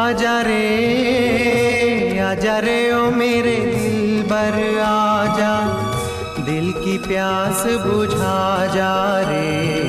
आजा रे ओ मेरे दिलबर आजा, दिल की प्यास बुझा जा रे।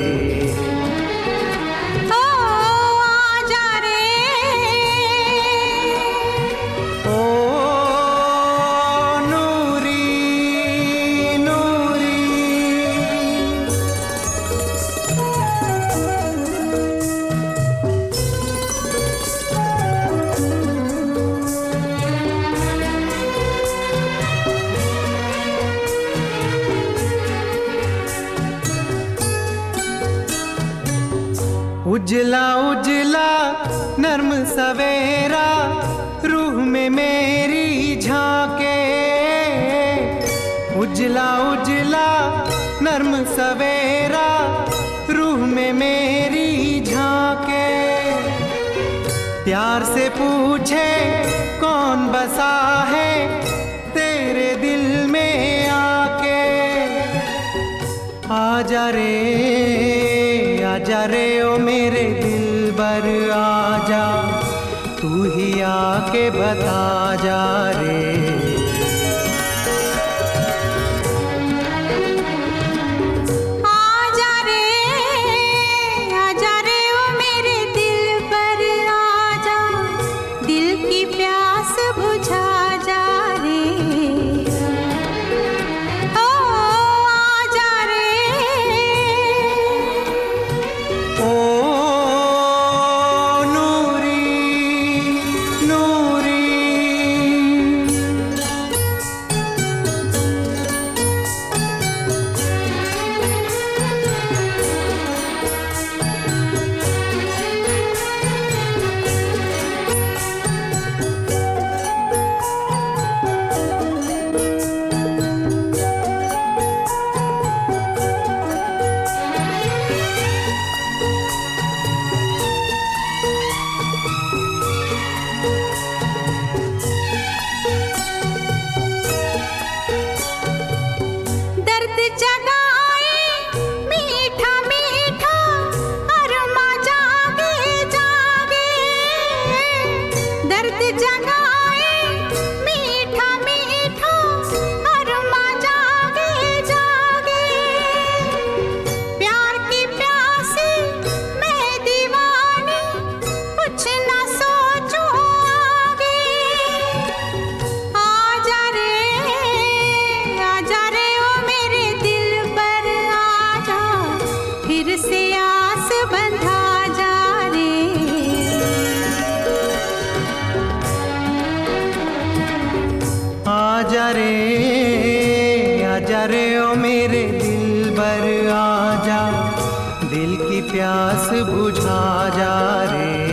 उजला उजला नर्म सवेरा रूह में मेरी झांके, उजला उजला नर्म सवेरा रूह में मेरी झांके। प्यार से पूछे कौन बसा है तेरे दिल में आके। आजा रे ओ मेरे दिलबर आजा, तू ही आके बता जा रे। आजा रे ओ मेरे दिलबर आजा, दिल की प्यास बुझा जा रे।